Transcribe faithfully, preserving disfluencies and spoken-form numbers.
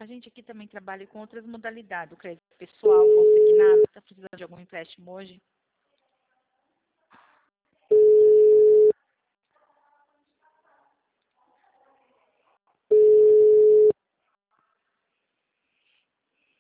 A gente aqui também trabalha com outras modalidades, o crédito pessoal, consignado, está precisando de algum empréstimo hoje?